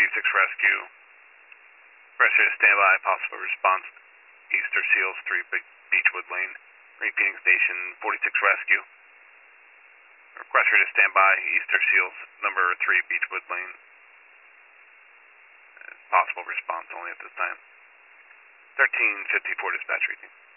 46 Rescue. Press ready to stand by. Possible response. Easter Seals 3 Beechwood Lane. Repeating station 46 Rescue. Request ready to stand by. Easter Seals number 3 Beechwood Lane. Possible response only at this time. 1354 dispatch reading.